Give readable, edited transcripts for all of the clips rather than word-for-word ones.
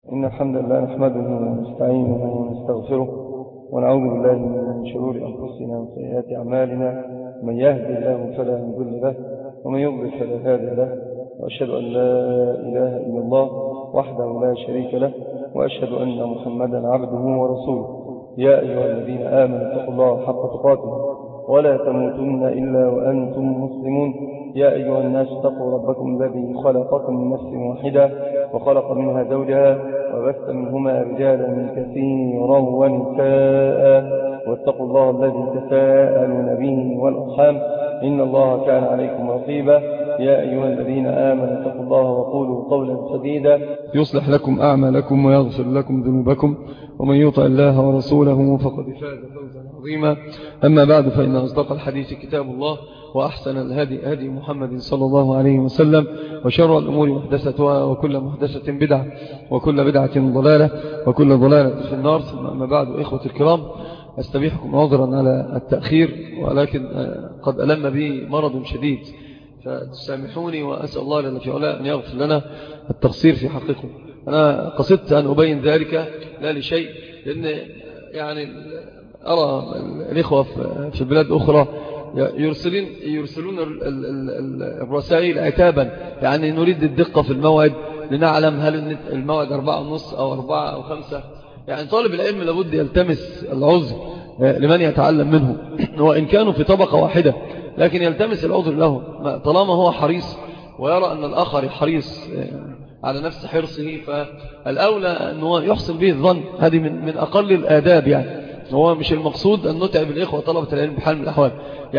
إن الحمد لله نحمده ونستعينه ونستغفره ونعوذ بالله من شرور أنفسنا وسيئات أعمالنا. من يهدي الله فلا مضل له ومن يضلل فلا هادي له، وأشهد أن لا إله إلا الله وحده لا شريك له، وأشهد أن محمدا عبده ورسوله. يا أيها الذين آمنوا اتقوا الله حق تقاته ولا تموتن إلا وأنتم مسلمون. يا أيها الناس اتقوا ربكم الذي خلقكم من نفس واحدة وخلق منها زوجها وبث منهما رجالا كثيرا ونساء، واتقوا الله الذي تساءلون به والأرحام إن الله كان عليكم رقيبا. يا أيها الذين آمنوا اتقوا الله وقولوا قولا سديدا يصلح لكم أعمالكم ويغفر لكم ذنوبكم، ومن يطع الله ورسوله فقد فاز فوزا عظيما. أما بعد، فإن أصدق الحديث كتاب الله، وأحسن الهدي هدي محمد صلى الله عليه وسلم، وشر الأمور محدثتها، وكل محدثة بدعة، وكل بدعة ضلالة، وكل ضلالة في النار. ثم أما بعد، إخوة الكرام، أستبيحكم عذرا على التأخير، ولكن قد ألم بي مرض شديد، فتسامحوني، وأسأل الله جل في علاه أن يغفر لنا التقصير في حقكم. أنا قصدت أن أبين ذلك لا لشيء، لأن يعني أرى الإخوة في بلاد أخرى يرسلون الرسائل عتابا، يعني نريد الدقة في الموعد لنعلم هل الموعد 4:30 أو 4 أو 5. يعني طالب العلم لابد يلتمس العذر لمن يتعلم منه، وإن كانوا في طبقة واحدة، لكن يلتمس العذر له طالما هو حريص ويرى أن الآخر حريص على نفس حرصه، فالأولى أنه يحسن به الظن. هذه من أقل الآداب. يعني هو مش المقصود أن نتعب الإخوة طلبة العلم بحال من الأحوال.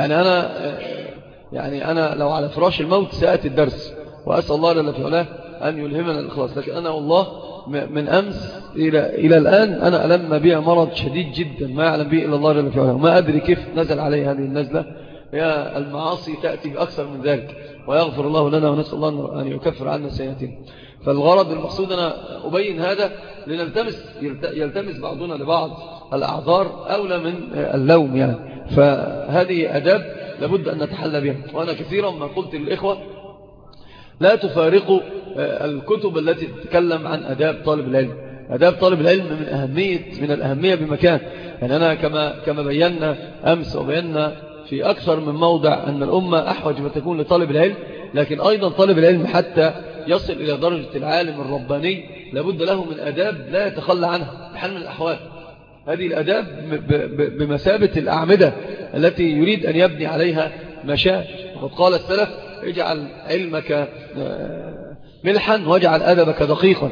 يعني أنا لو على فراش الموت سأتي الدرس، وأسأل الله جل في علاه أن يلهمنا الإخلاص. لكن أنا والله من أمس إلى الآن أنا ألم بي مرض شديد جدا ما يعلم به إلا الله جل في علاه، وما أدري كيف نزل علي هذه النزلة. هي المعاصي تأتي بأكثر من ذلك، ويغفر الله لنا، ونسأل الله أن يكفر عنا سيئاتنا. فالغرض المقصود أنا أبين هذا يلتمس بعضنا لبعض الأعذار أولى من اللوم. يعني فهذه أداب لابد أن نتحلى بها. وأنا كثيرا ما قلت للإخوة لا تفارقوا الكتب التي تتكلم عن أداب طالب العلم. أداب طالب العلم من الأهمية بمكان. يعني أنا كما بينا أمس وبينا في أكثر من موضع أن الأمة أحوج ما تكون لطالب العلم، لكن أيضا طالب العلم حتى يصل إلى درجة العالم الرباني لابد له من أداب لا يتخلى عنها بحال من الأحوال. هذه الأداب بمثابة الأعمدة التي يريد أن يبني عليها مشاه. وقد قال السلف: اجعل علمك ملحا واجعل أدبك دقيقا.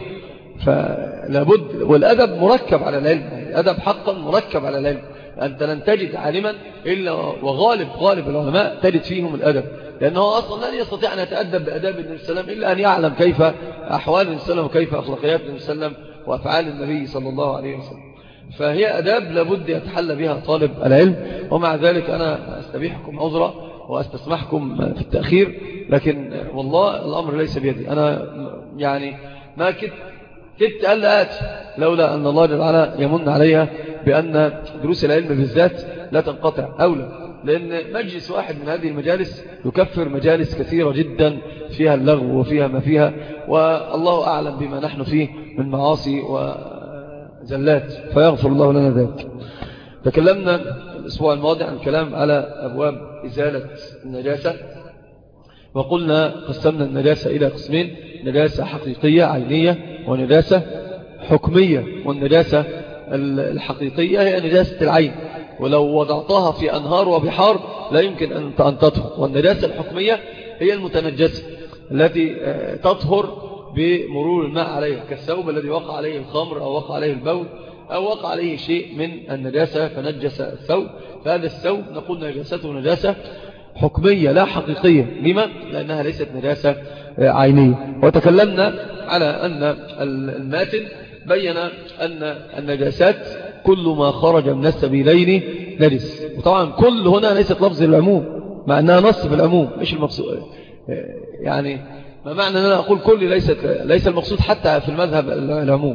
فلابد، والأدب مركب على العلم، الأدب حقا مركب على العلم. أنت لن تجد عالما إلا وغالب العلماء تجد فيهم الأدب، لأنه أصلا لن يستطيع أن يتأدب بأداب النبي صلى الله عليه وسلم إلا أن يعلم كيف أحوال النبي صلى الله عليه وسلم وكيف أخلاقيات النبي صلى الله عليه وسلم وأفعال النبي صلى الله عليه وسلم. فهي أداب لابد يتحلى بها طالب العلم. ومع ذلك أنا أستبيحكم عذرا وأستسمحكم في التأخير، لكن والله الأمر ليس بيدي. أنا يعني ما كدت ألا آتي لولا أن الله جل وعلا يمن عليها بأن دروس العلم بالذات لا تنقطع أولى، لأن مجلس واحد من هذه المجالس يكفر مجالس كثيرة جدا فيها اللغو وفيها ما فيها، والله أعلم بما نحن فيه من معاصي وزلات، فيغفر الله لنا ذلك. تكلمنا الأسبوع الماضي عن كلام على أبواب إزالة النجاسة، وقلنا قسمنا النجاسة إلى قسمين: نجاسة حقيقية عينية، ونجاسة حكمية. والنجاسة الحقيقية هي نجاسة العين، ولو وضعتها في أنهار وبحار لا يمكن أن تطهر. والنجاسة الحكمية هي المتنجسة التي تطهر بمرور الماء عليها، كالثوب الذي وقع عليه الخمر أو وقع عليه البول أو وقع عليه شيء من النجاسة فنجس الثوب، فهذا الثوب نقول نجاسته نجاسة حكمية لا حقيقية. لما؟ لأنها ليست نجاسة عينية. وتكلمنا على أن الماتن بين أن النجاسات كل ما خرج من السبيلين نجس. وطبعا كل هنا ليست لفظ العموم، مع أنها نص في العموم مش المقصود. يعني ما معنى أن أنا أقول كل ليس المقصود حتى في المذهب العموم.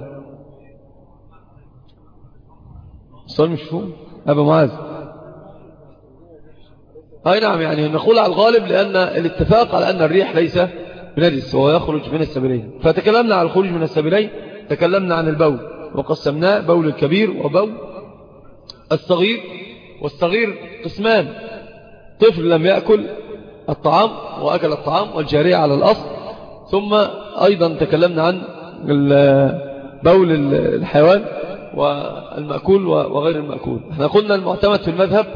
السؤال مش فهم أبا معاذ. أي نعم، يعني نقول على الغالب لأن الاتفاق على أن الريح ليس بنجس وهو يخرج من السبيلين. فتكلمنا على الخروج من السبيلين تكلمنا عن البول وقسمناه بول الكبير وبول الصغير. والصغير قسمان: طفل لم يأكل الطعام وأكل الطعام، والجارية على الأصل. ثم أيضا تكلمنا عن بول الحيوان والمأكول وغير المأكول. احنا قلنا المعتمد في المذهب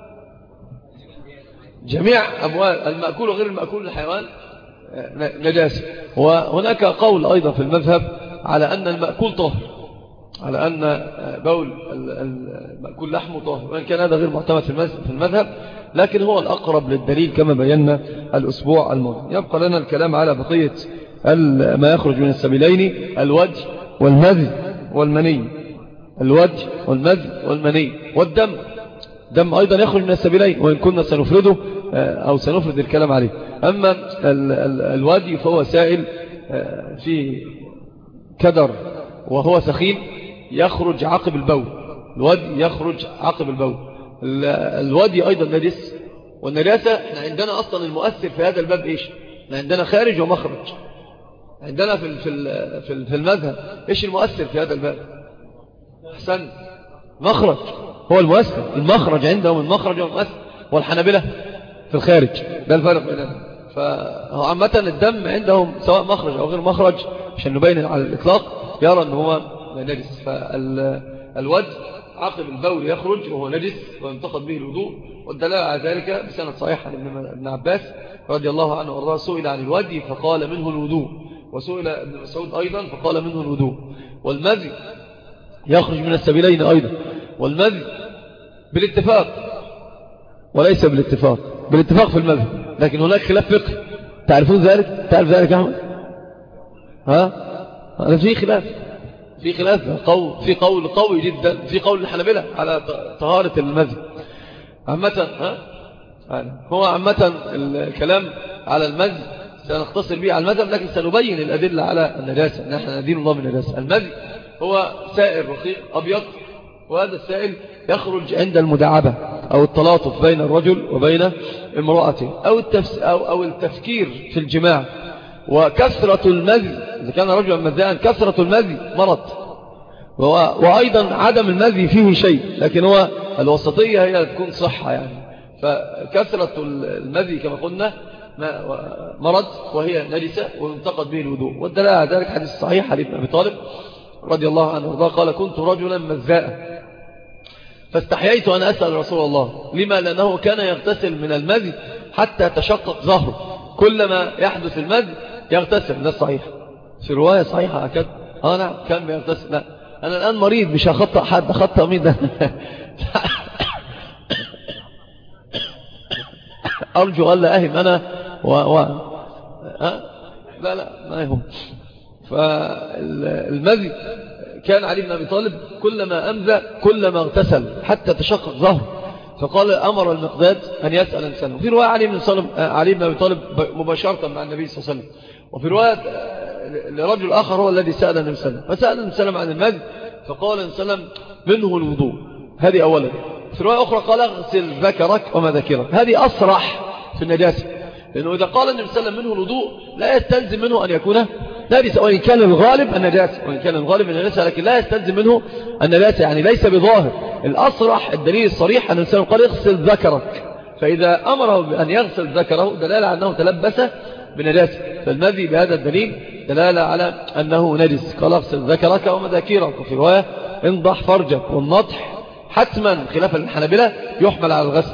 جميع أموال المأكول وغير المأكول للحيوان نجاسة. وهناك قول أيضا في المذهب على أن المأكول طاهر، على أن بول المأكول لحمه طاهر، وإن كان هذا غير معتمد في المذهب، لكن هو الأقرب للدليل كما بينا الأسبوع الماضي. يبقى لنا الكلام على بقية ما يخرج من السبيلين: الوجه والمذي والمني. الوجه والمذي والمني والدم. دم أيضا يخرج من السبيلين، وإن كنا سنفرده أو سنفرد الكلام عليه. أما الوادي فهو سائل في كدر وهو سخين يخرج عقب البول. الوادي يخرج عقب البول. الوادي أيضا نجس، والنجاسة احنا عندنا أصلا المؤثر في هذا الباب إيش؟ احنا عندنا خارج ومخرج. عندنا في المذهب إيش المؤثر في هذا الباب؟ أحسن، مخرج هو المؤثر. المخرج عندهم المخرج هو المؤثر، والحنابلة في الخارج. ده الفرق بينهم. فعامة الدم عندهم سواء مخرج أو غير مخرج، عشان نبين على الإطلاق، يرى أنه هو نجس. فالوجه عقب البول يخرج وهو نجس وينتقد به الوضوء. والدلالة على ذلك بسند صحيح عن ابن عباس رضي الله عنه وارضاه: سئل عن الوجه فقال منه الوضوء، وسئل ابن مسعود أيضا فقال منه الوضوء. والمذي يخرج من السبيلين أيضا، والمذي بالاتفاق وليس بالاتفاق، بالاتفاق في المذهب، لكن هناك خلاف فقهي. تعرفون ذلك؟ تعرف ذلك يا أحمد؟ هذا في خلاف في قول قوي جدا في قول الحنابلة على طهارة المذي عامة. هو عامة الكلام على المذي سنختصر به على المذهب، لكن سنبين الأدلة على النجاسة. نحن ندين الله من النجاسة. المذي هو سائل رقيق أبيض، وهذا السائل يخرج عند المداعبة أو التلاطف بين الرجل وبين امرأته أو التفكير في الجماع. وكثرة المذي، إذا كان رجلا مذيئا، كثرة المذي مرض، وأيضا عدم المذي فيه شيء، لكن هو الوسطية هي تكون صحة يعني. فكثرة المذي كما قلنا مرض وهي نجسة وينتقد به الوضوء. والدلالة على ذلك حديث صحيح حديث أبي طالب رضي الله عنه وارضاه قال: كنت رجلا مذاء فاستحييت أن أسأل رسول الله. لما؟ لأنه كان يغتسل من المذي حتى تشقق ظهره. كلما يحدث المذي يغتسل. ده صحيح في رواية صحيحة أكد. نعم كان بيغتسل. لا أنا الآن مريض مش هخطأ حد. أخطأ مين ده؟ أرجو ألا أهم أنا لا ما يهم. فالمذي كان علي بن أبي طالب كلما أمذى كلما اغتسل حتى تشقق ظهره. فقال أمر المقداد أن يسأل إنسان. وفي رواية علي بن أبي طالب مباشرة مع النبي صلى الله عليه وسلم. وفي رواية لرجل آخر هو الذي سأل النبي صلى الله عليه وسلم. فسأل النبي صلى الله عليه وسلم عن المذي فقال النبي صلى الله عليه وسلم: منه الوضوء. هذه أولا. في رواية أخرى قال: اغسل ذكرك وما ذكرك. هذه أصرح في النجاسة، لأنه إذا قال النبي صلى الله عليه وسلم منه الوضوء لا يستلزم منه أن يكون نجسا، وإن كان الغالب النجاسة، لكن لا يستلزم منه النجاسة، يعني ليس بظاهر. الأصرح الدليل الصريح أن الإنسان قال: اغسل ذكرك. فإذا أمره بأن يغسل ذكره دلالة على أنه تلبس بنجاسة. فالمذي بهذا الدليل دلالة على أنه نجس. قال: اغسل ذكرك ومذاكيرك. وفي رواية: انضح فرجك. والنضح حتما خلافا للحنابلة يحمل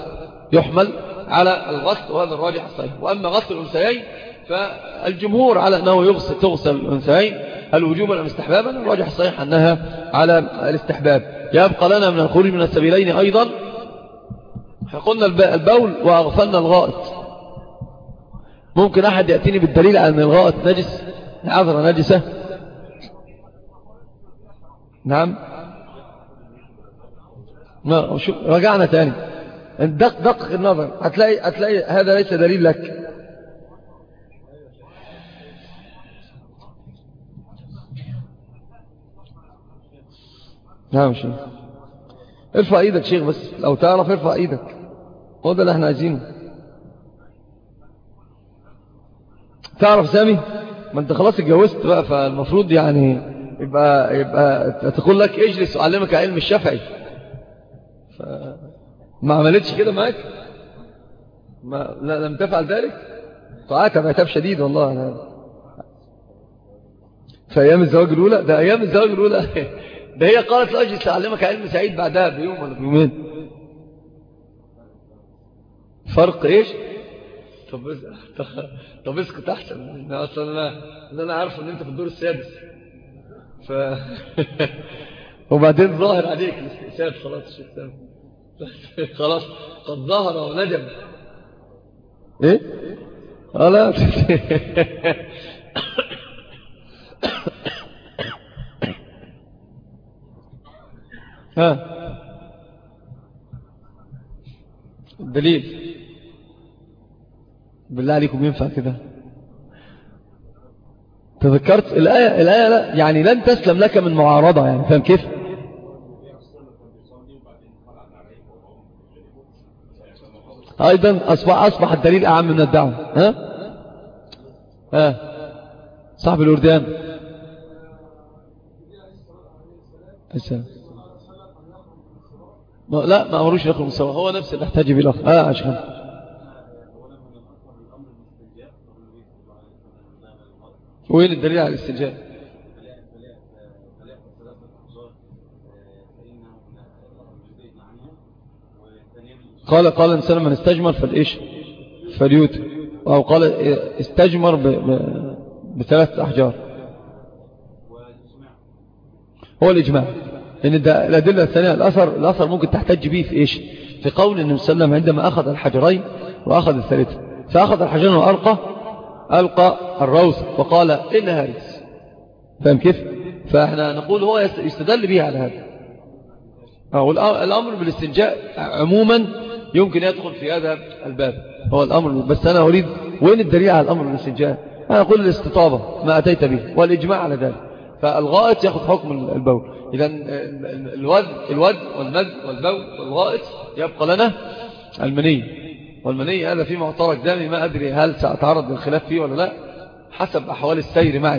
على الغسل، وهذا الراجح الصحيح. وأما غسل الأنثيين فالجمهور على أنه تغسل الأنثيين الوجوبا أم استحبابا. الراجح الصحيح أنها على الاستحباب. يبقى لنا من الخروج من السبيلين أيضا قلنا البول وأغفلنا الغائط. ممكن أحد يأتيني بالدليل على أن الغائط نجس، عذرة نجسة؟ نعم. رجعنا تاني دقق النظر هتلاقي هذا ليس دليل لك. نعم شيخ، ارفع ايدك شيخ، بس لو تعرف ارفع ايدك، هو ده اللي احنا عايزينه. تعرف سامي؟ ما انت خلاص اتجوزت بقى، فالمفروض يعني يبقى تقول لك اجلس وأعلمك علم الشافعي، ما عملتش كده معك، لم تفعل ذلك، طاعتها بعتاب شديد والله. في أيام الزواج الأولى، ده أيام الزواج الأولى ده هي قالت لا أجلس أعلمك علم سعيد بعدها بيوم ولا بيومين. فرق إيش؟ طب اسكت أحسن، أصلا أنا عارف أن أنت في الدور السادس وبعدين ظاهر عليك الاستئساب، خلاص الشيطان خلاص قد ظهر وندم. إيه؟ خلاص ها الدليل بالله عليكم ينفع كده؟ تذكرت الآية لا يعني لن تسلم لك من معارضة، يعني فاهم كيف؟ أيضا أصبح الدليل أعم من الدعوة. ها صاحب الوردان لا ما أمروش يخرج من سوا، هو نفس اللي احتاج بيه الأخر. عشان وين الدليل على الاستنجاء؟ قال الإنسان من استجمر فالإيش فليوتر، أو قال استجمر بثلاث أحجار. هو الإجماع، لأن الأدلة الثانية الأثر ممكن تحتج به في إيش؟ في قول النبي صلى الله عليه وسلم عندما أخذ الحجرين وأخذ الثالثة، فأخذ الحجرين ألقى الروث وقال إن هارس، فهم كيف؟ فإحنا نقول هو يستدل به على هذا. الأمر بالاستنجاء عموما يمكن يدخل في هذا الباب، هو الأمر، بس أنا أريد وين الدليل على الأمر بالاستنجاء؟ أنا أقول الاستطابة ما أتيت به والإجماع على ذلك، فالغائط يأخذ حكم البول. إذن الود والمد والبول والغائط يبقى لنا المني، والمني هذا في معترك دامي، ما أدري هل سأتعرض للخلاف فيه ولا لا حسب أحوال السير معي.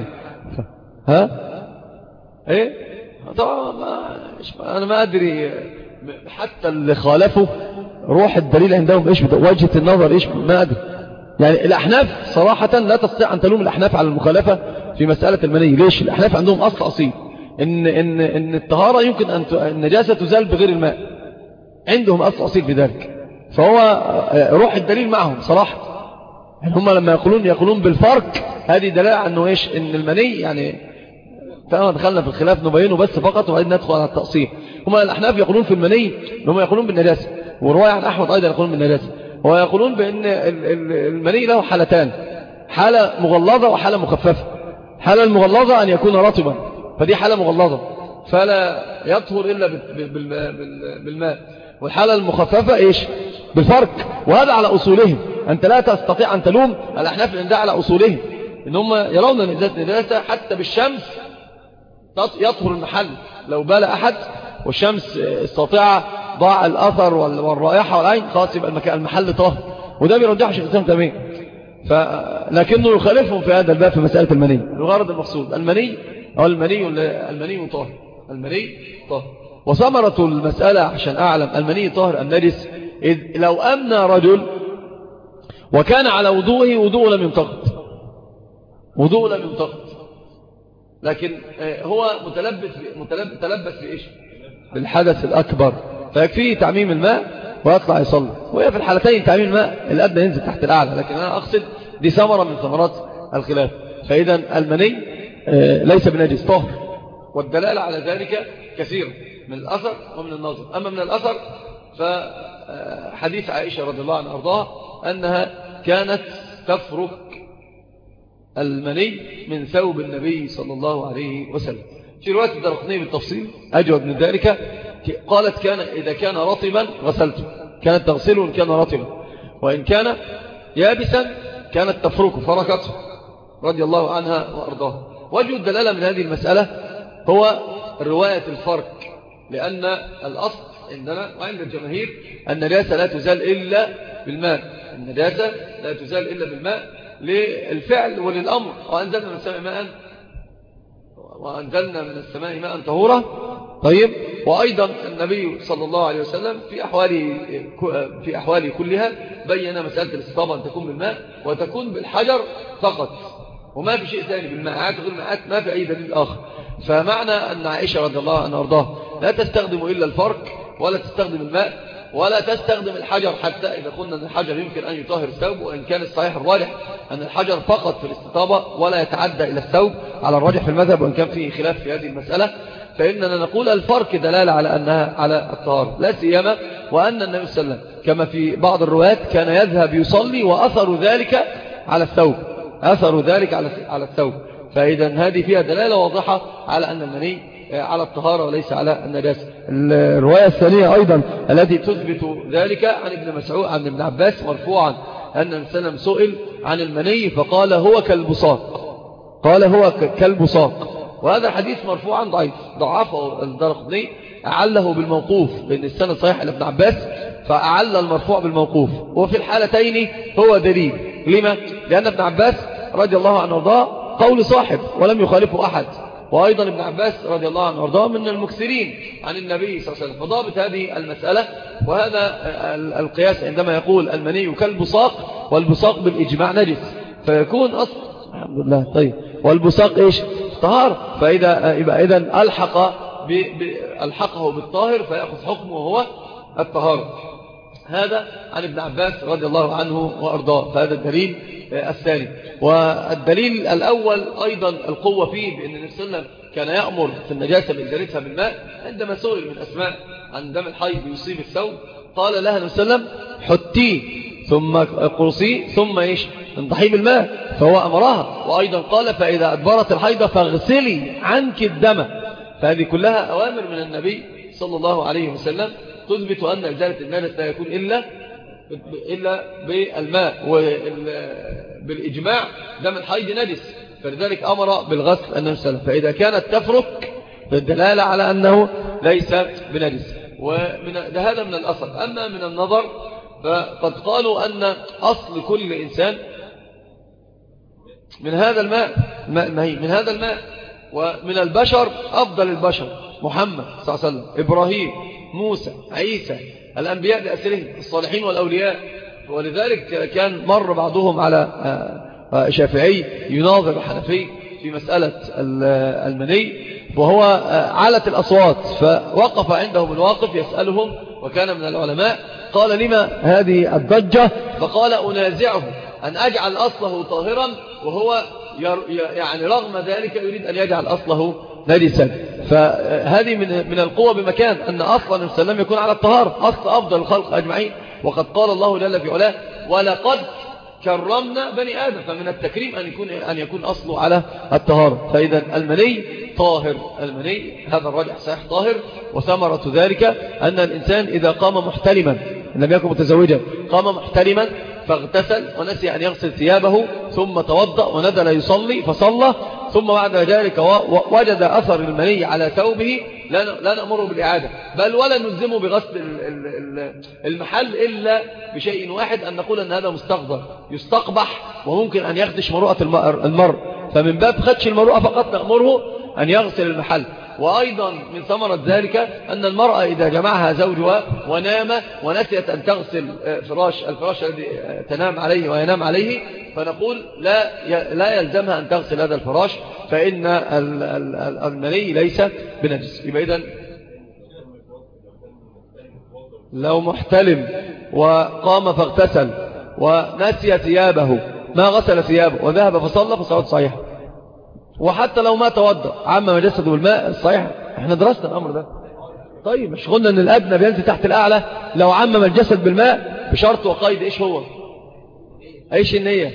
إيه طبعا أنا ما أدري، حتى اللي خالفوا روح الدليل عندهم إيش وجهة النظر إيش ما أدري. يعني الأحناف صراحة لا تستطيع أن تلوم الأحناف على المخالفة في مسألة المني. ليش؟ الأحناف عندهم أصيل إن الطهارة يمكن أن النجاسة تزال بغير الماء، عندهم أصيل في ذلك، فهو روح الدليل معهم صراحة. يعني هم لما يقولون بالفرق، هذه دلالة أنه إيش؟ إن المني يعني فأنا دخلنا في الخلاف نبينه بس فقط وبعدين ندخل على التأصيل. هم الأحناف يقولون في المني هم يقولون بالنجاسة، ورواية عن أحمد أيضا يقولون بالنجاسة، ويقولون بأن المني له حالتان، حالة مغلظة وحالة مخففة. حالة المغلظة أن يكون رطبا، فدي حالة مغلظة فلا يطهر إلا بالماء، والحالة المخففة إيش؟ بالفرق. وهذا على أصولهم، أنت لا تستطيع أن تلوم الأحناف لأن ده على أصولهم، إن هم يرون نجاسة حتى بالشمس يطهر المحل. لو بال أحد والشمس الساطعة ضاع الأثر والرائحة والعين، خلاص يبقى المحل طاهر، وده بيرجح شيخ الإسلام تيمية. لكنه يخالفهم في هذا الباب في مسألة المني. الغرض المقصود المني أو المني طاهر، المني طاهر. وثمرة المسألة عشان أعلم المني طاهر أم نجس، إذ لو أمنى رجل وكان على وضوءه لم ينتقد، لكن هو متلبس بإيش؟ بالحدث الأكبر، فيكفيه تعميم الماء ويطلع يصلي. وهي في الحالتين تعميم الماء الأدنى ينزل تحت الأعلى، لكن أنا أقصد دي ثمرة من ثمرات الخلاف. فإذا المني ليس بنجس طاهر، والدلالة على ذلك كثير من الأثر ومن النظر. أما من الأثر فحديث عائشة رضي الله عنها أرضاها أنها كانت تفرك المني من ثوب النبي صلى الله عليه وسلم. في رواية الدرقطني بالتفصيل أجود من ذلك، قالت كان إذا كان رطبا غسلته، كانت تغسله إن كان رطبا، وإن كان يابسا كانت تفركه فركته رضي الله عنها وأرضاها. وجه الدلالة من هذه المسألة هو رواية الفرق، لأن الأصل عندنا وعند الجماهير النجاسة لا تزال إلا بالماء، النجاسة لا تزال إلا بالماء للفعل وللأمر. وأنزلنا من السماء ماء وأنزلنا من السماء ماء طهورا. طيب، وأيضا النبي صلى الله عليه وسلم في أحواله كلها بين مسألة الاستطابة أن تكون بالماء وتكون بالحجر فقط، وما في شيء ثاني بالماء غير الماء، ما في أي دليل آخر. فمعنى أن عائشة رضي الله عنها وارضاها لا تستخدم إلا الفرك، ولا تستخدم الماء، ولا تستخدم الحجر، حتى إذا قلنا أن الحجر يمكن أن يطهر الثوب، وإن كان الصحيح الراجح أن الحجر فقط في الاستطابة ولا يتعدى إلى الثوب على الراجح في المذهب، وإن كان فيه خلاف في هذه المسألة. فإننا نقول الفرك دلالة على أنها على الطهارة، لا سيما وأن النبي صلى الله عليه وسلم كما في بعض الروايات كان يذهب يصلي وأثر ذلك على الثوب، أثر ذلك على الثوب. فإذا هذه فيها دلالة واضحة على أن المني على الطهارة وليس على النجاسة. الرواية الثانية أيضا التي تثبت ذلك عن ابن مسعود عن ابن عباس مرفوعا أن النبي صلى الله عليه وسلم سئل عن المني فقال هو كالبصاق، قال هو كالبصاق. وهذا الحديث مرفوعا ضعيف، ضعفه الدارقطني، أعله بالموقوف، لأن السند صحيح لابن عباس فأعل المرفوع بالموقوف. وفي الحالتين هو دليل. لما؟ لأن ابن عباس رضي الله عنه وارضاه قول صاحب ولم يخالفه أحد، وأيضا ابن عباس رضي الله عنه وارضاه من المكثرين عن النبي صلى الله عليه وسلم، فضابط هذه المسألة. وهذا القياس عندما يقول المني كالبصاق، والبصاق بالإجماع نجس، فيكون أصل الحمد لله. طيب، والبصاق إيش؟ طهار. فإذا ألحقه بالطاهر فيأخذ حكمه وهو الطهارة. هذا عن ابن عباس رضي الله عنه وأرضاه. فهذا الدليل الثاني. والدليل الأول أيضا القوة فيه، بأن النبي صلى الله عليه وسلم كان يأمر في النجاسة بإزالتها بالماء. عندما سئل من أسماء عن دم الحيض يصيب الثوب قال لها النبي صلى الله عليه وسلم حطيه ثم قرصيه ثم إيش؟ انضحيه بالماء، فهو أمرها. وأيضا قال فإذا أدبرت الحيضة فاغسلي عنك الدم. فهذه كلها أوامر من النبي صلى الله عليه وسلم تثبت أن إزالة النجس لا يكون إلا بالماء، وبالإجماع دم الحيض نجس، فلذلك أمر بالغسل النبي صلى الله عليه وسلم. فإذا كانت تفرك فالدلالة على أنه ليس بنجس. هذا من الأصل. أما من النظر فقد قالوا أن أصل كل إنسان من هذا الماء، من هذا الماء، ومن البشر أفضل البشر محمد صلى الله عليه وسلم، إبراهيم، موسى، عيسى، الأنبياء بأسرهم، الصالحين والأولياء. ولذلك كان مر بعضهم على شافعي يناظر حنفي في مسألة المني، وهو علت الأصوات، فوقف عندهم الواقف يسألهم وكان من العلماء. قال لما هذه الضجة؟ فقال أنازعه أن أجعل أصله طاهرا، وهو يعني رغم ذلك يريد أن يجعل أصله نجسا. فهذه من القوة بمكان أن أصلا النبي صلى الله عليه وسلم يكون على الطهارة، أصل أفضل الخلق أجمعين. وقد قال الله جل في علاه ولقد كرمنا بني آدم، فمن التكريم أن يكون أصله على الطهارة. فإذا المني طاهر، المني هذا الراجح صحيح طاهر. وثمرة ذلك أن الإنسان إذا قام محتلما، إن لم يكن متزوجا، قام محتلما فاغتسل ونسي أن يغسل ثيابه ثم توضأ ونزل يصلي فصلى، ثم بعد ذلك وجد أثر المني على ثوبه، لا نأمره بالإعادة، بل ولا نلزمه بغسل المحل إلا بشيء واحد، أن نقول أن هذا مستقذر يستقبح وممكن أن يخدش مروءة المرء، فمن باب خدش المروءة فقط نأمره أن يغسل المحل. وأيضا من ثمرة ذلك أن المرأة إذا جمعها زوجها ونام ونسيت أن تغسل الفراش الذي تنام عليه وينام عليه، فنقول لا يلزمها أن تغسل هذا الفراش، فإن المني ليس بنجس. يبقى إذن لو محتلم وقام فاغتسل ونسي ثيابه ما غسل ثيابه وذهب فصلى فصلاته صحيحة. وحتى لو ما توضأ عما جسده بالماء الصحيح، احنا درسنا الأمر ده. طيب مش قلنا ان الأدنى بينزل تحت الأعلى؟ لو عمم الجسد بالماء بشرط وقيد، ايش هو؟ ايش النية؟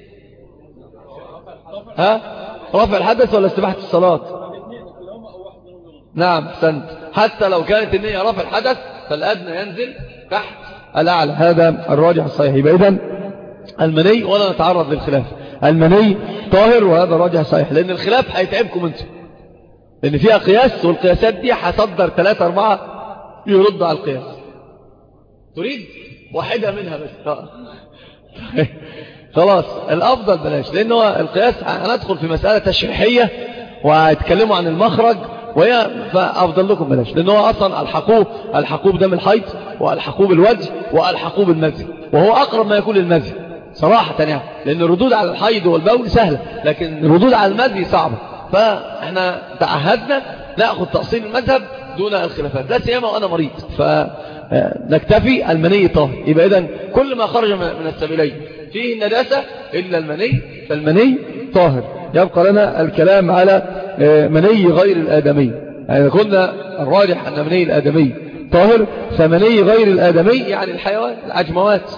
رفع الحدث ولا استباحة الصلاة؟ نعم سنت. حتى لو كانت النية رفع الحدث فالأدنى ينزل تحت الأعلى، هذا الراجح الصحيح. يبقى إذن المني، ولا نتعرض للخلاف، المني طاهر، وهذا راجح صحيح، لأن الخلاف هيتعبكم انتم، لأن فيها قياس، والقياسات دي هتصدر 3-4 يرد على القياس. تريد واحدة منها بس خلاص الأفضل بلاش، لأنه القياس هندخل في مسألة تشريحية وهيتكلموا عن المخرج، فأفضل لكم بلاش، لأنه أصلا الحقوه بدم الحيض، وألحقوه بالوجه، وألحقوه بالمزي، وهو أقرب ما يكون للمزي صراحة يعني، لأن الردود على الحيض والبول سهلة، لكن الردود على المزي صعبة. فإحنا تعهدنا نأخذ تأصيل المذهب دون الخلافات، لا سيما وأنا مريض، فنكتفي المني طاهر. يبقى إذن كل ما خرج من السبيلين فيه النجاسة إلا المني، فالمني طاهر. يبقى لنا الكلام على مني غير الآدمي. يعني قلنا الراجح أن مني الآدمي طاهر، فمني غير الآدمي يعني الحيوان العجموات.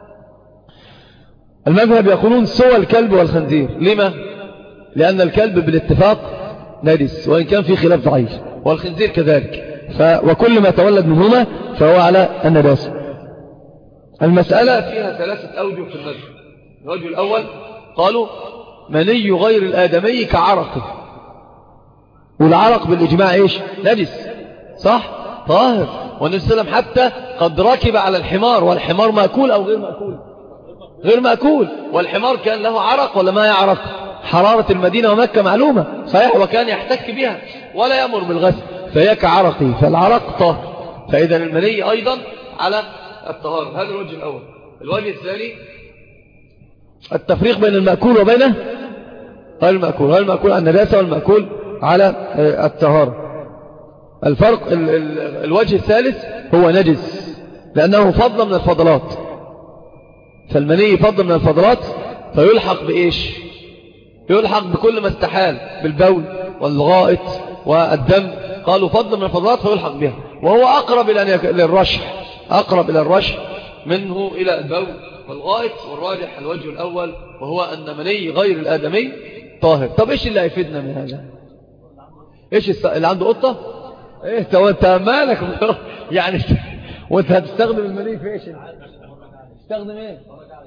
المذهب يقولون سوى الكلب والخنزير. لما؟ لأن الكلب بالاتفاق نجس، وإن كان في خلاف ضعيف، والخنزير كذلك، وكل ما تولد منهما فهو على النجاسة. المسألة فيها 3 أوجه في المذهب. الوجه الأول قالوا مني غير الآدمي كعرقه، والعرق بالإجماع إيش؟ نجس، صح؟ طاهر. والنبي صلى الله عليه وسلم حتى قد ركب على الحمار، والحمار مأكول أو غير مأكول؟ غير مأكول. والحمار كان له عرق ولا ما يعرق؟ حرارة المدينة ومكة معلومة، صحيح، وكان يحتك بها ولا يأمر بالغسل، فهي كعرقه، فالعرق طاهر. فإذا المني أيضا على الطهارة. هذا الوجه الأول. الوجه الثاني التفريق بين المأكول وبين غير المأكول. غير المأكول على النجاسة، والمأكول على الطهارة. الفرق الوجه الثالث هو نجس، لأنه فضل من الفضلات، فالمني فضل من الفضلات، فيلحق بإيش؟ يلحق بكل ما استحال، بالبول والغائط والدم. قالوا فضل من الفضلات فيلحق بها، وهو أقرب إلى الرشح منه إلى البول والغائط. والراجح الوجه الأول، وهو أن مني غير الآدمي طاهر. طب إيش اللي هيفيدنا من هذا؟ إيش اللي عنده قطة؟ إيه وانت مالك يعني وانت هتستخدم المني في إيش؟ تستخدم إيه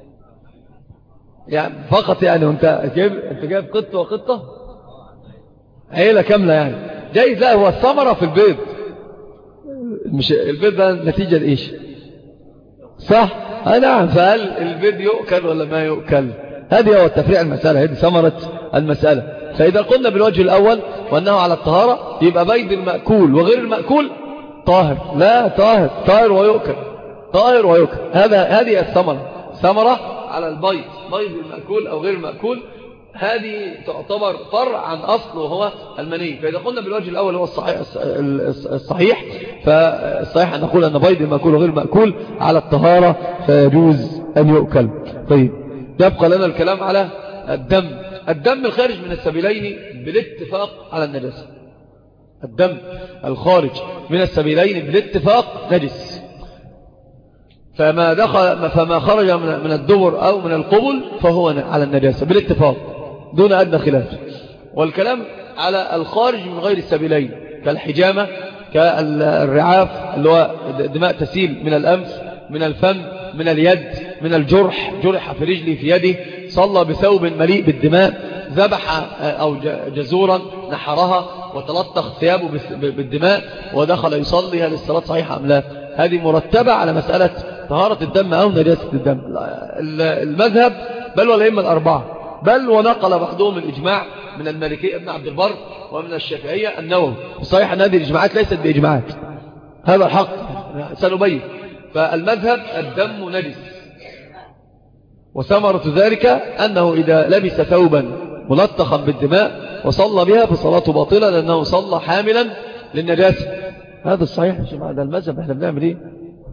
يعني فقط؟ يعني وانت جايب قطة وقطة، عيلة كاملة يعني جايز. لا، هو الثمرة في البيض، مش البيض ده نتيجة لإيش؟ صح؟ نعم. فهل البيض يؤكل ولا ما يؤكل؟ هذه هو التفريع المسألة، هذه ثمرة المسألة. فإذا قلنا بالوجه الأول وأنه على الطهارة، يبقى بيض المأكول وغير المأكول طاهر. لا، طاهر ويؤكل، طاهر ويؤكل. هذه ثمرة على البيض، بيض المأكول أو غير المأكول، هذه تعتبر فرع عن أصل وهو المني. فإذا قلنا بالوجه الأول هو الصحيح، فالصحيح أن نقول أن بيض المأكول وغير المأكول على الطهارة فيجوز أن يؤكل. طيب، يبقى لنا الكلام على الدم الخارج من السبيلين بالاتفاق على النجاسة. الدم الخارج من السبيلين بالاتفاق نجس، فما خرج من الدبر أو من القبل فهو على النجاسة بالاتفاق دون أدنى خلاف. والكلام على الخارج من غير السبيلين كالحجامة، كالرعاف اللي هو دماء تسيل من الأنف، من الفم، من اليد، من الجرح، جرح في رجلي في يدي، صلى بثوب مليء بالدماء، ذبح أو جزورا نحرها وتلطخ ثيابه بالدماء ودخل يصلي، هل الصلاة صحيحة أم لا؟ هذه مرتبة على مسألة طهارة الدم أو نجاسة الدم. المذهب بل والأئمة الأربعة، بل ونقل بعضهم الإجماع من المالكية ابن عبد البر ومن الشافعية النووي. صحيح أن هذه الإجماعات ليست بإجماعات، هذا الحق سنبين. فالمذهب الدم نجس، وثمرة ذلك أنه إذا لبس ثوبا ملطخا بالدماء وصلى بها فصلاته باطلة، لأنه صلى حاملا للنجاسة. هذا الصحيح يا جماعة، ده المذهب. احنا بنعمل ايه؟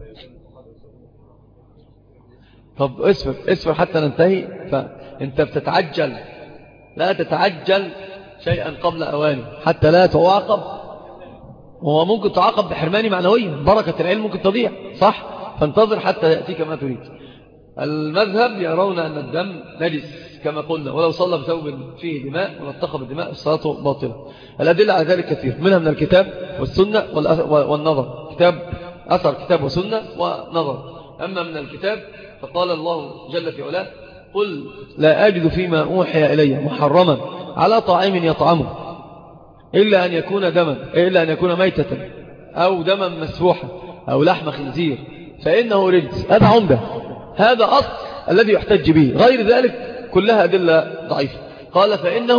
طب اسفر حتى ننتهي. فانت بتتعجل، لا تتعجل شيئا قبل أواني حتى لا تعاقب. وهو ممكن تعاقب بحرماني معنويا، بركة العلم ممكن تضيع، صح؟ فانتظر حتى يأتيك ما تريد. المذهب يرون أن الدم نجس كما قلنا، ولو صلى بثوب فيه دماء ولطخ بالدماء الصلاة باطلة. الأدلة على ذلك كثير، منها من الكتاب والسنة والنظر. أثر كتاب وسنة ونظر. أما من الكتاب فقال الله جل في علاه: قل لا أجد فيما أوحي إلي محرما على طاعم يطعمه إلا أن يكون ميتة أو دما مسفوحا أو لحم خنزير فإنه رجس. هذا عمدة، هذا أصل الذي يحتج به، غير ذلك كلها أدلة ضعيفة. قال فإنه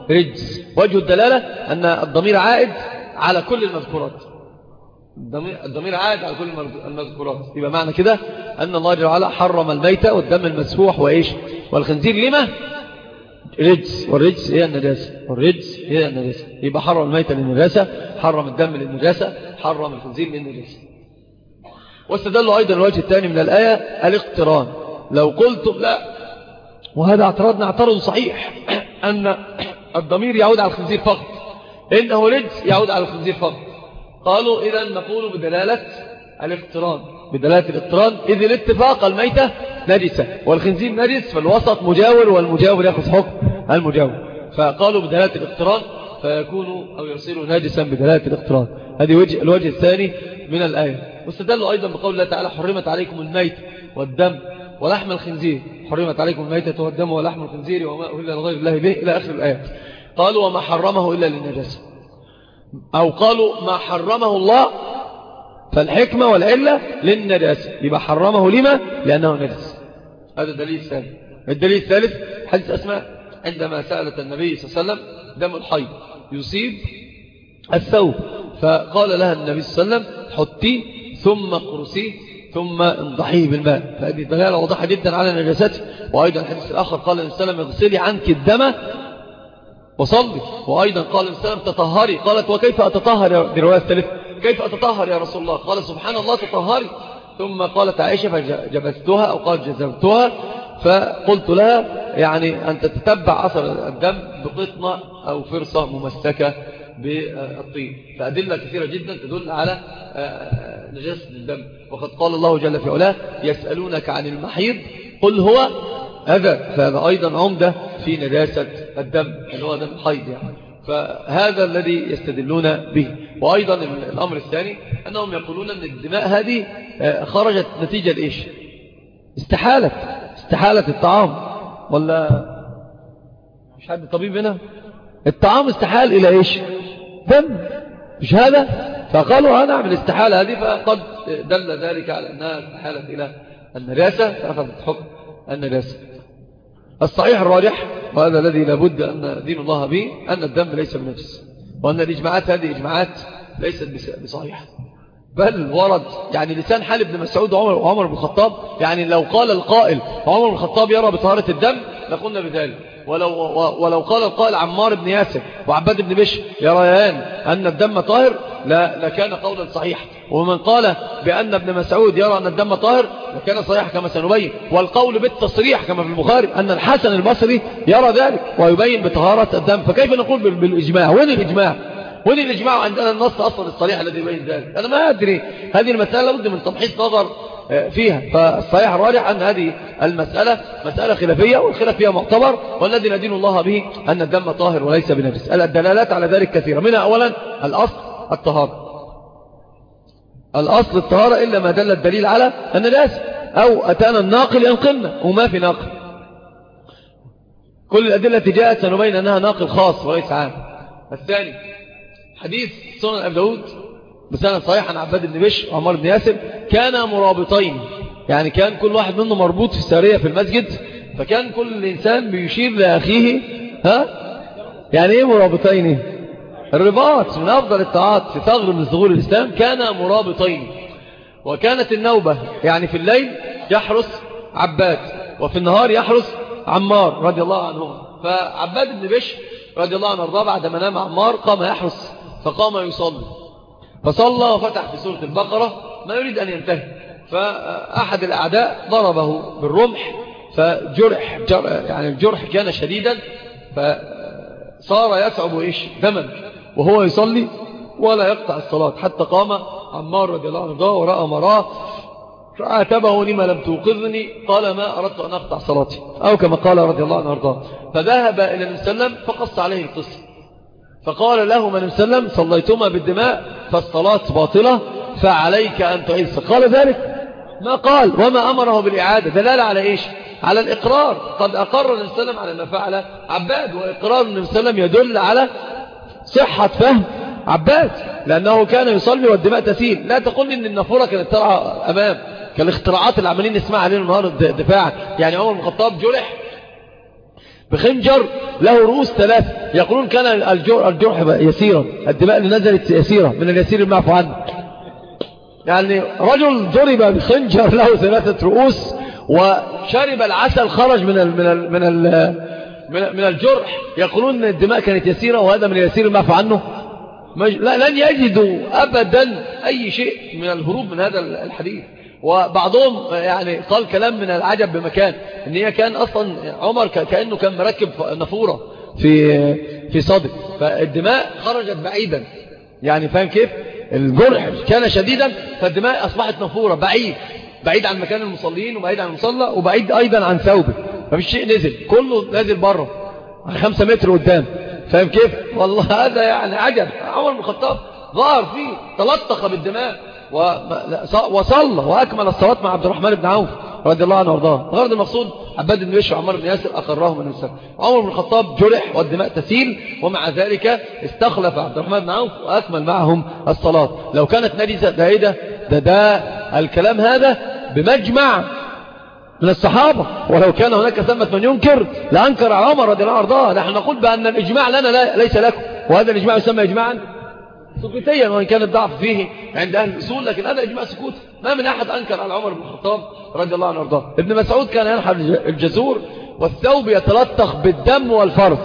رجس. وجه الدلالة أن الضمير عائد على كل المذكورات، الضمير عائد على كل المذكورات. يبقى معنى كده أن الله جل وعلا حرم الميتة والدم المسفوح وإيش والخنزير لما؟ رجس، والرجس هي النجاسة، والرجس هي النجاسة. يبقى حرم الميتة للنجاسة، حرم الدم للنجاسة، حرم الخنزير للنجاسة. واستدلوا أيضا الوجه الثاني من الآية الاقتران. لو قلتم لا، وهذا اعتراضنا اعتراض صحيح، أن الضمير يعود على الخنزير فقط، إنه رجس يعود على الخنزير فقط. قالوا إذا نقول بدلالة الاقتران، بدلالة الاقتران، إذ الاتفاق الميتة نجسة والخنزير نجس، فالوسط مجاور والمجاور يأخذ حكم المجاور. فقالوا بدلالة الاقتران فيكون أو يصير نجسا بدلالة الاقتران. هذه الوجه الثاني من الآية. واستدلوا أيضا بقول الله تعالى حرمت عليكم الميت والدم ولحم الخنزير، حرمت عليكم الميتة والدم ولحم الخنزير وما أهل لغير الله به إلى آخر الآية. قالوا وما حرمه إلا للنجاسة، أو قالوا ما حرمه الله فالحكمة والعلة للنجاسة، يبقى حرمه لما؟ لأنه نجس. هذا الدليل الثاني. الدليل الثالث حديث أسماء عندما سألت النبي صلى الله عليه وسلم دم الحيض يصيب الثوب، فقال لها النبي صلى الله عليه وسلم حطيه ثم قرصيه ثم انضحيه بالماء، فهذه دلالة واضحة جدا على نجاسته. وأيضا الحديث الآخر قال النبي صلى الله عليه وسلم اغسلي عنك الدم وصلي. وأيضا قال النبي صلى الله عليه وسلم تطهري. قالت وكيف أتطهر؟ دي رواية الثالثة، كيف أتطهر يا رسول الله؟ قال سبحان الله تطهري. ثم قالت عائشة فجبستها أو قال جزمتها، فقلت لها يعني أن تتبع أثر الدم بقطنة أو فرصة ممسكة بالطين. فأدلة كثيرة جدا تدل على نجاسة الدم. وقد قال الله جل في علاه يسألونك عن المحيض قل هو أذى، فهذا أيضا عمدة في نجاسة الدم اللي هو دم الحيض يعني. فهذا الذي يستدلون به. وأيضا الأمر الثاني أنهم يقولون أن الدماء هذه خرجت نتيجة لإيش؟ استحالة الطعام، ولا مش حد طبيب هنا؟ الطعام استحال إلى إيش؟ دم، مش هذا؟ فقالوا هنعمل استحالة هذه، فقد دل ذلك على أنها استحالت إلى النجاسة فأخذت حكم النجاسة. الصحيح الراجح وهذا الذي لابد أن دين الله به أن الدم ليس بنجس، وأن الإجماعات هذه إجماعات ليست بصحيحة، بل ورد يعني لسان حال ابن مسعود وعمر بن الخطاب. يعني لو قال القائل عمر بن الخطاب يرى بطهارة الدم لقلنا بذلك، ولو قال القائل عمار بن ياسر وعباد بن بشر يريان أن الدم طاهر لكان قولا صحيحا. ومن قال بأن ابن مسعود يرى أن الدم طاهر لكان صحيح كما سنبين. والقول بالتصريح كما في البخاري أن الحسن البصري يرى ذلك ويبين بطهارة الدم. فكيف نقول بالإجماع؟ وين الإجماع؟ وين الإجماع عندنا النص أصلا الصريح الذي يبين ذلك؟ أنا ما أدري، هذه المسألة لابد من تمحيص نظر فيها. فالصحيح الراجح أن هذه المسألة مسألة خلافية، والخلاف فيها معتبر، والذي ندين الله به أن الدم طاهر وليس بنجس. الدلالات على ذلك كثيرة، منها أولا الأصل الطهارة، الأصل الطهارة إلا ما دل الدليل على النجاسة أو أتانا الناقل ينقلنا وما في ناقل. كل الأدلة جاءت سنبين أنها ناقل خاص وليس عام. الثاني حديث سنن أبي داود بسند صحيح عن عباد بن بشر وعمار بن ياسر كان مرابطين، يعني كان كل واحد منهم مربوط في السارية في المسجد، فكان كل إنسان بيشير لأخيه. يعني إيه مرابطين؟ الرباط من أفضل الطاعات في ثغر من ثغور الإسلام. كان مرابطين، وكانت النوبة يعني في الليل يحرس عباد وفي النهار يحرس عمار رضي الله عنهم. فعباد بن بشر رضي الله عنه وارضاه بعدما نام عمار قام يحرس، فقام يصلي، فصلى وفتح في سورة البقرة ما يريد أن ينتهي، فأحد الأعداء ضربه بالرمح فجرح، يعني الجرح كان شديدا، فصار يسعب دما وهو يصلي ولا يقطع الصلاة، حتى قام عمار رضي الله عنه ورأى مراه فعاتبه لما لم توقظني، قال ما أردت أن أقطع صلاتي، أو كما قال رضي الله عنه وارضاه. فذهب إلى النبي صلى الله عليه وسلم فقص عليه القصة، فقال له من وسلم صليتما بالدماء فالصلاة باطلة فعليك أن تعيد. قال ذلك ما قال وما أمره بالإعادة، دلالة على إيش؟ على الإقرار. قد أقر النبي صلى الله عليه وسلم على ما فعل عباد، وإقرار النبي صلى الله عليه وسلم يدل على صحة فهم عباد، لأنه كان يصلي والدماء تسيل. لا تقول إن النافورة كانت ترعى أمام كالاختراعات اللي عمالين نسمع علينا النهار الدفاع. يعني عمر بن الخطاب جرح بخنجر له رؤوس 3. يقولون كان الجرح يسيرا، الدماء اللي نزلت يسيرة من اليسير المعفو عنه. يعني رجل ضرب بخنجر له 3 رؤوس وشرب العسل خرج من الجرح. يقولون ان الدماء كانت يسيرة وهذا من اليسير المعفو عنه. لا، لن يجدوا أبدا أي شيء من الهروب من هذا الحديث. وبعضهم يعني قال كلام من العجب بمكان، ان هي كان اصلا عمر كأنه كان مركب نافورة في صدر، فالدماء خرجت بعيدا. يعني فاهم كيف؟ الجرح كان شديدا فالدماء اصبحت نافورة بعيد عن مكان المصلين وبعيد عن المصلى وبعيد ايضا عن ثوبه، فمش شيء نزل، كله نازل بره 5 متر قدام. فاهم كيف؟ والله هذا يعني عجب. عمر بن الخطاب ظهر فيه تلطخ بالدماء وصلى وأكمل الصلاة مع عبد الرحمن بن عوف رضي الله عنه وارضاه. غرض المقصود عباد بن بشر وعمر بن ياسر أقرهم من السنة. عمر بن الخطاب جرح والدماء تسيل، ومع ذلك استخلف عبد الرحمن بن عوف وأكمل معهم الصلاة. لو كانت نجسة ده الكلام هذا بمجمع من الصحابة، ولو كان هناك ثمة من ينكر لأنكر عمر رضي الله عنه وارضاه. نحن نقول بأن الإجماع لنا ليس لكم، وهذا الإجماع يسمى إجماعا سكوتيا، وإن كان الضعف فيه عند أهل الأصول، لكن هذا إجماع سكوت. ما من أحد أنكر على عمر بن الخطاب رضي الله عنه وارضاه. ابن مسعود كان ينحر الجزور والثوب يتلطخ بالدم والفرث،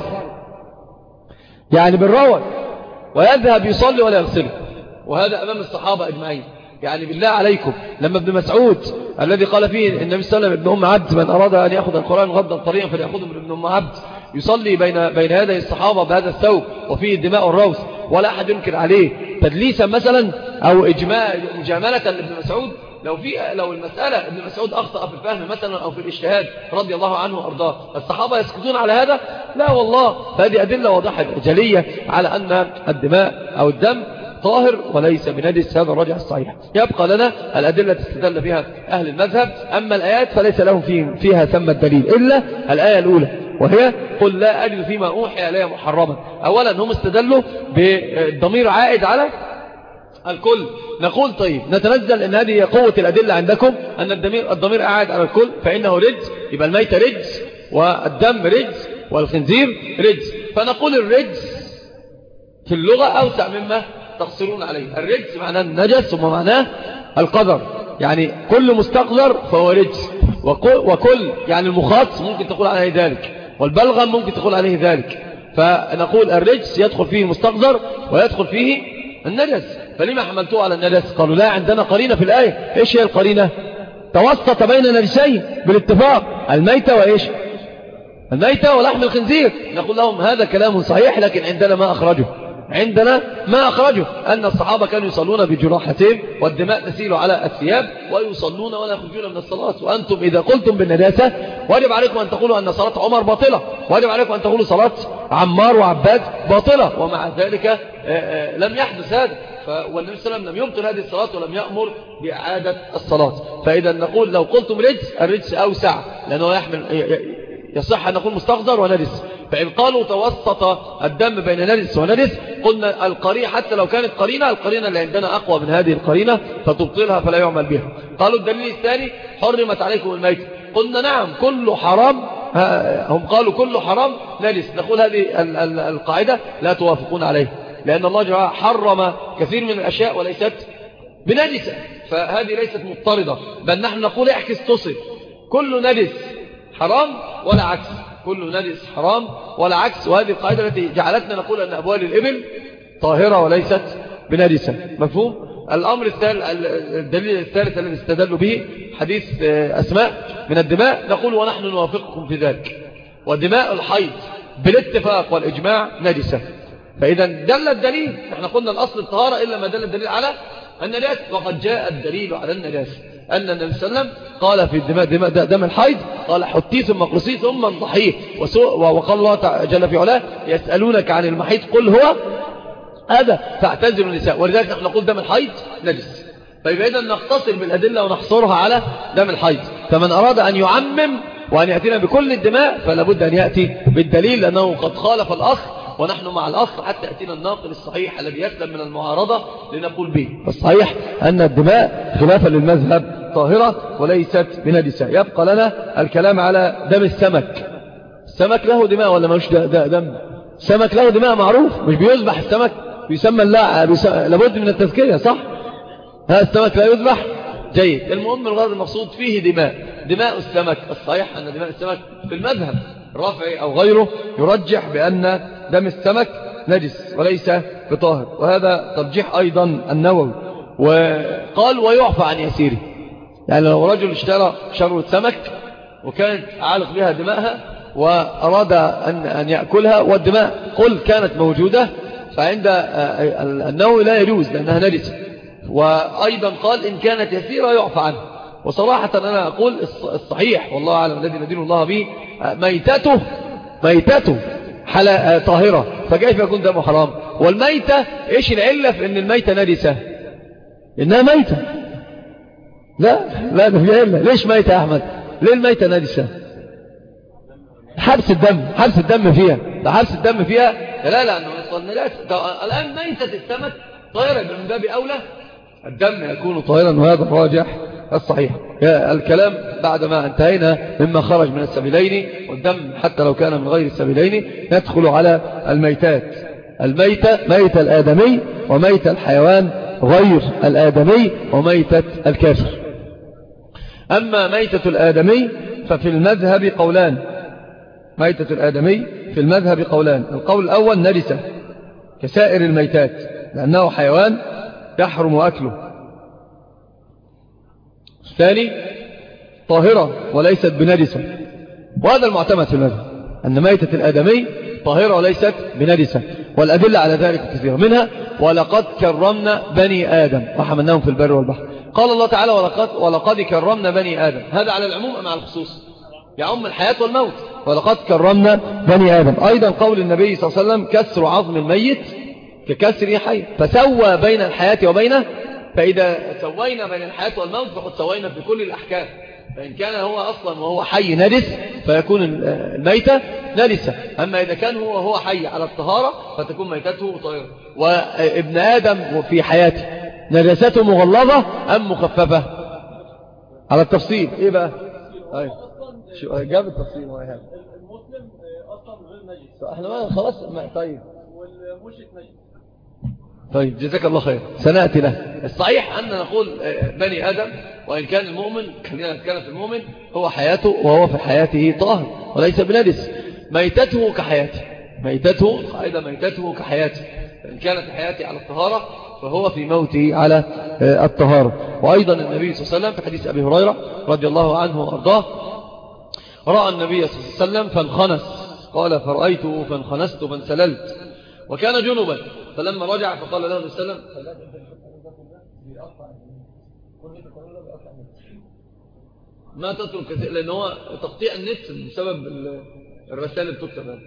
يعني بالروث، ويذهب يصلي ولا يغسله، وهذا أمام الصحابة أجمعين. يعني بالله عليكم، لما ابن مسعود الذي قال فيه النبي صلى الله عليه وسلم ابن أم عبد من أراد أن يأخذ القرآن غضا طريقا فليأخذه من ابن أم عبد، يصلي بين يدي الصحابة بهذا الثوب وفيه الدماء والروث، ولا أحد ينكر عليه تدليسا مثلا أو مجاملة لابن مسعود. لو المسألة ابن مسعود أخطأ في الفهم مثلا أو في الاجتهاد رضي الله عنه وأرضاه، الصحابة يسكتون على هذا؟ لا والله. فهذه أدلة واضحة جلية على أن الدماء أو الدم طاهر وليس بنجس. هذا الراجح الصحيح. يبقى لنا الأدلة تستدل بها أهل المذهب. أما الآيات فليس لهم فيها ثم الدليل إلا الآية الأولى، وهي قل لا أجد فيما أوحي إلي محرما. أولا هم استدلوا بالضمير عائد على الكل. نقول طيب نتنزل ان هذه قوة الأدلة عندكم أن الضمير عائد على الكل، فإنه رجز، يبقى الميت رجز والدم رجز والخنزير رجز. فنقول الرجز في اللغة أوسع مما تقصرون عليه. الرجز معناه النجس ومعناه القدر، يعني كل مستقذر فهو رجز، وكل يعني المخاط ممكن تقول عليه ذلك، والبلغم ممكن تقول عليه ذلك. فنقول الرجز يدخل فيه المستقذر ويدخل فيه النجس. فلما حملتوه على النجس؟ قالوا لا، عندنا قرينة في الآية. إيش هي القرينة؟ توسط بين نجسين بالاتفاق، الميتة وإيش؟ الميتة ولحم الخنزير. نقول لهم هذا كلام صحيح، لكن عندنا ما أخرجه أن الصحابة كانوا يصلون بجراحتين والدماء تسيل على الثياب ويصلون ولا يخرجون من الصلاة. وأنتم إذا قلتم بالنجاسة واجب عليكم أن تقولوا أن صلاة عمر باطلة، واجب عليكم أن تقولوا صلاة عمار وعباد باطلة، ومع ذلك لم يحدث هذا. والنبي صلى الله عليه وسلم لم يبطل هذه الصلاة ولم يأمر بإعادة الصلاة. فإذا نقول لو قلتم رجس، الرجس أوسع لأنه يصح أن نقول مستخضر ونجس. فإن قالوا توسط الدم بين نجس ونجس، قلنا القرينة حتى لو كانت القرينة اللي عندنا أقوى من هذه القرينة فتبطلها فلا يعمل بها. قالوا الدليل الثاني حرمت عليكم الميت، قلنا نعم كل حرام. هم قالوا كل حرام نجس، نقول هذه القاعدة لا توافقون عليه، لأن الله جل وعلا حرم كثير من الأشياء وليست بنجسة، فهذه ليست مضطردة، بل نحن نقول احكس تصل كل نجس حرام ولا عكس، كل نجس حرام ولا عكس. وهذه القاعدة التي جعلتنا نقول أن أبوال الإبل طاهرة وليست بنجسة. مفهوم؟ الأمر الثالث، الدليل الثالث الذي استدلوا به حديث أسماء من الدماء، نقول ونحن نوافقكم في ذلك. ودماء الحيض بالاتفاق والإجماع نجسة. فإذا دل الدليل، نحن قلنا الأصل الطهارة إلا ما دل الدليل على النجاسة، وقد جاء الدليل على النجاسة أن النبي صلى الله عليه وسلم قال في دم الحيض قال حطيه ثم اقرصيه ثم انضحيه. وقال الله جل في علاه يسألونك عن المحيض قل هو هذا فاعتزلوا النساء. ولذلك نحن نقول دم الحيض نجس. فإذا نختصر بالأدلة ونحصرها على دم الحيض. فمن أراد أن يعمم وأن يأتينا بكل الدماء فلا بد أن يأتي بالدليل، لأنه قد خالف الأصل ونحن مع الأصل حتى يأتينا الناقل الصحيح الذي يسلم من المعارضة لنقول به. الصحيح أن الدماء خلافا للمذهب طاهرة وليست بنجسة. يبقى لنا الكلام على دم السمك. سمك له دماء ولا مش دم؟ سمك له دماء معروف، مش بيذبح السمك بيسمى لابد من التذكية صح؟ هذا السمك لا يذبح. جيد. المهم الغرض المقصود فيه دماء السمك. الصحيح أن دماء السمك في المذهب الرافعي أو غيره يرجح بأن دم السمك نجس وليس بطاهر، وهذا ترجيح أيضا النووي. وقال ويعفى عن يسيره، يعني لو رجل اشترى شروة سمك وكانت عالق بها دماءها وأراد أن يأكلها والدماء قل كانت موجودة، فعند النووي لا يجوز لأنها نجسة. وأيضا قال إن كانت يسيرة يعفى عنها. وصراحة أنا أقول الصحيح والله أعلم الذي ندين الله به ميتته طاهرة، فكيف يكون دمه حرام؟ والميتة إيش العلة في أن الميتة نجسة؟ إنها ميتة. لا ده فيها علة. ليش ميتة يا أحمد؟ ليه الميتة نجسة؟ حبس الدم فيها. حبس الدم فيها لا أنه يصل نجاسة. الآن ميتة السمك طاهرة، من باب أولى الدم يكون طاهرا، وهذا الراجح الصحيح. الكلام بعدما انتهينا مما خرج من السبيلين، والدم حتى لو كان من غير السبيلين ندخل على الميتات. الميتة ميتة الآدمي وميتة الحيوان غير الآدمي وميتة الكافر. أما ميتة الآدمي ففي المذهب قولان. ميتة الآدمي في المذهب قولان. القول الأول نجسة كسائر الميتات لأنه حيوان يحرم أكله. الثاني طاهرة وليست بنجسة، وهذا المعتمد في المذهب أن ميتة الآدمي طاهرة وليست بنجسة، والأدلة على ذلك كثيرة، منها ولقد كرمنا بني آدم وحملناهم في البر والبحر. قال الله تعالى ولقد كرمنا بني آدم. هذا على العموم أم على الخصوص؟ يعم الحياة والموت. ولقد كرمنا بني آدم. أيضا قول النبي صلى الله عليه وسلم كسر عظم الميت ككسر حي، فسوى بين الحياة وبينه. فإذا سوينا بين الحياة والموت فقد سوينا في كل الأحكام. فإن كان هو أصلا وهو حي نجس فيكون الميتة نجسة. أما إذا كان هو حي على الطهارة فتكون ميتته طاهرة. وابن آدم في حياته نجاسته مغلظة أم مخففة؟ على التفصيل إيه بقى؟ شو جاب التفصيل؟ المسلم أصلا غير نجس. احنا ما خلاص طيب. والمشرك نجس. طيب جزاك الله خير، سنأتي له. الصحيح أن نقول بني آدم، وإن كان المؤمن خلينا نتكلم في المؤمن هو حياته وهو في حياته طاهر وليس بنجس. ميتته كحياته، ميتته كحياته. إن كانت حياته على الطهارة فهو في موته على الطهارة. وأيضا النبي صلى الله عليه وسلم في حديث أبي هريرة رضي الله عنه وأرضاه رأى النبي صلى الله عليه وسلم فانخنس، قال فرأيته فانخنست فانسللت وكان جنبا، فلما رجع فقال له النبي صلى الله عليه وسلم ما تترك كثير، لأن هو تقطيع النت بسبب الرسالة بتكتب.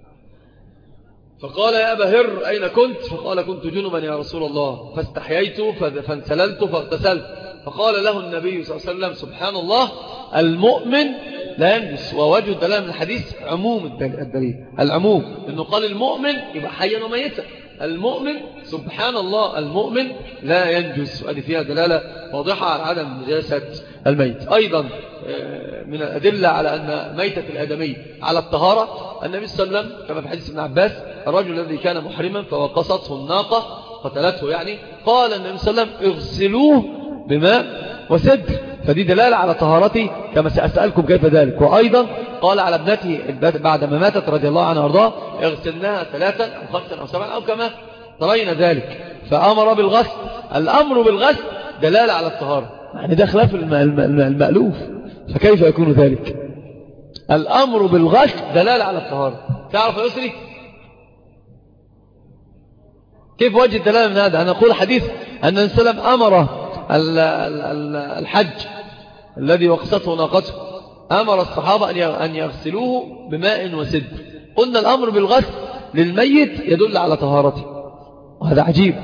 فقال يا أبا هر أين كنت؟ فقال كنت جنبا يا رسول الله فاستحييت فانسللت فاغتسلت. فقال له النبي صلى الله عليه وسلم سبحان الله المؤمن لا ينجس. ووجه الدلالة من الحديث عموم الدليل، العموم إنه قال المؤمن يبقى حيا وميتا. المؤمن سبحان الله المؤمن لا ينجس، وهذه فيها دلالة واضحة على عدم نجاسة الميت. أيضا من الأدلة على أن ميتة الآدمي على الطهارة النبي صلى الله عليه وسلم كما في حديث ابن عباس الرجل الذي كان محرما فوقصته الناقة قتلته، يعني قال النبي صلى الله عليه وسلم اغسلوه بماء وسدر، فدي دلالة على طهارته كما سأسألكم كيف ذلك. وأيضا قال على ابنته بعد ما ماتت رضي الله عنها وارضاها اغسلناها 3 أو 5 أو 7 أو كما ترين ذلك، فأمر بالغسل. الأمر بالغسل دلالة على الطهارة، يعني ده خلاف المألوف، فكيف يكون ذلك؟ الأمر بالغسل دلالة على الطهارة. تعرف يا أسري كيف وجه الدلالة من هذا؟ أنا أقول حديث أن النبي صلى الله عليه وسلم أمر الحج الذي وقصته ناقته أمر الصحابة أن يغسلوه بماء وسدر. قلنا الأمر بالغسل للميت يدل على طهارته، وهذا عجيب.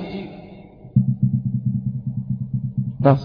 نعم.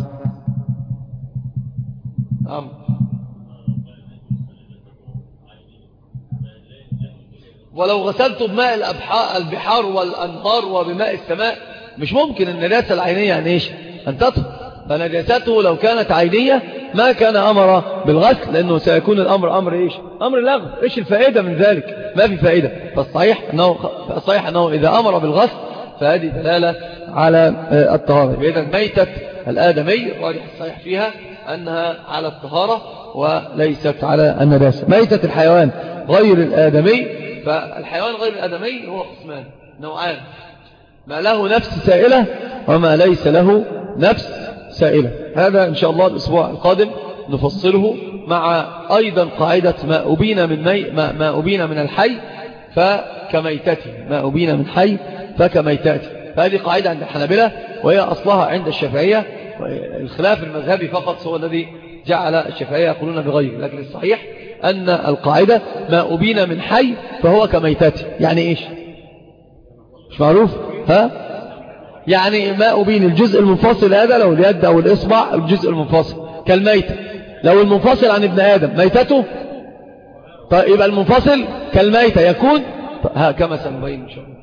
ولو غسلت بماء البحار والأنهار وبماء السماء مش ممكن النجاسة العينية أن إيش؟ أن تطهر. فنجاسته لو كانت عينية ما كان أمر بالغسل، لأنه سيكون الأمر أمر إيش؟ أمر لغو. إيش الفائدة من ذلك؟ ما في فائدة. فالصحيح أنه إذا أمر بالغسل فهذه دلالة على الطهارة. إذا ميتة الآدمي راجح الصحيح فيها أنها على الطهارة وليست على النجاسة. ميتة الحيوان غير الآدمي، فالحيوان غير الآدمي هو قسمان نوعان: ما له نفس سائلة وما ليس له نفس سائلة. هذا إن شاء الله الأسبوع القادم نفصله مع أيضا قاعدة ما أبين من الحي فكميتته، ما أبين من حي فكميتته. فهذه قاعدة عند الحنابلة وهي أصلها عند الشافعية، الخلاف المذهبي فقط هو الذي جعل الشافعية يقولون بغير، لكن الصحيح أن القاعدة ما أبين من حي فهو كميتته. يعني إيش؟ مش معروف؟ يعني ما أبين الجزء المنفصل هذا، لو اليد أو الإصبع الجزء المنفصل كالميتة. لو المنفصل عن ابن آدم ميتته طيب يبقى المنفصل كالميتة يكون كما سنبين إن شاء الله.